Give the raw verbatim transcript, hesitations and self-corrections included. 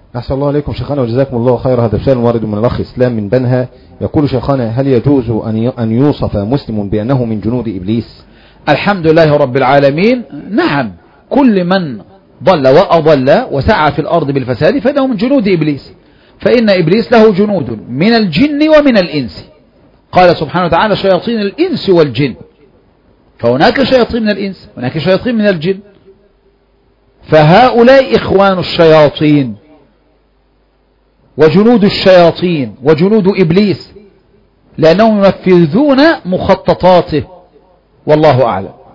أحسن الله عليكم شيخنا وجزاكم الله خير. هذا سؤال وارد من الأخ إسلام من بنها، يقول شيخنا هل يجوز أن يوصف مسلم بأنه من جنود إبليس؟ الحمد لله رب العالمين. نعم، كل من ضل وأضل وسعى في الأرض بالفساد فإنه من جنود إبليس، فإن إبليس له جنود من الجن ومن الإنس. قال سبحانه وتعالى شياطين الإنس والجن، فهناك شياطين من الإنس وهناك شياطين من الجن، فهؤلاء إخوان الشياطين وجنود الشياطين وجنود إبليس، لأنهم ينفذون مخططاته، والله أعلم.